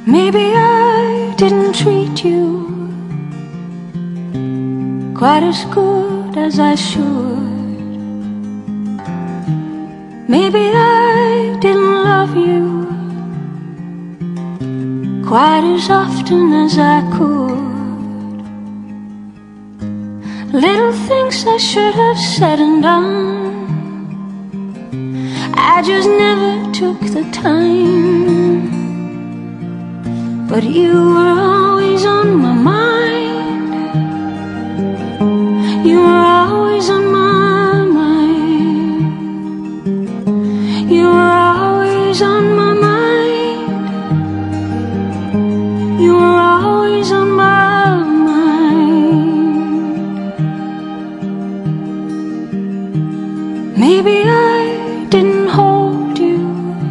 Maybe I didn't treat you quite as good as I should. Maybe I didn't love you quite as often as I could. Little things I should have said and done, I just never took the time. But you were always on my mind. You were always on my mind. You were always on my mind. You were always on my mind. Maybe I didn't hold you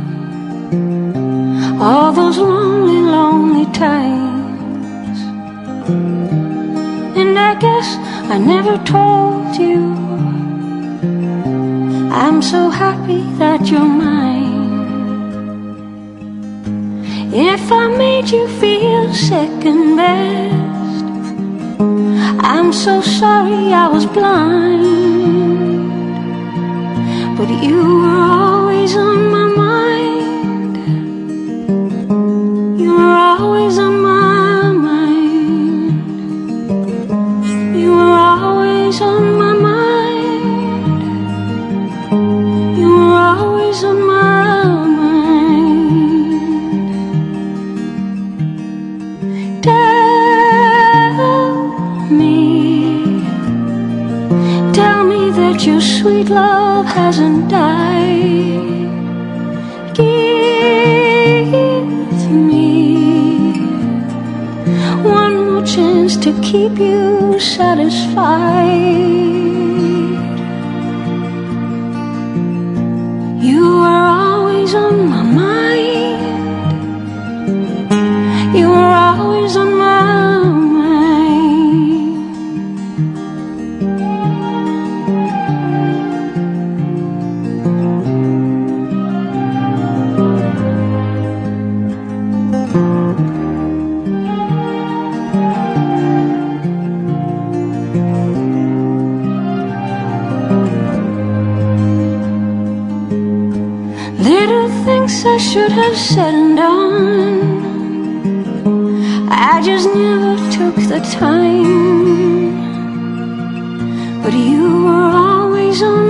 all those lonely, lonely times, and I guess I never told you I'm so happy that you're mine. If I made you feel second best, I'm so sorry I was blind. But you were always on my mind. You were always on my mind. You were always on my mind. You were always on my mind. Tell me that your sweet love hasn't died. Give me one more chance to keep you satisfied. You were always on my mind. You were always on my mind. Little things I should have said and done, I just never took the time. But you were always on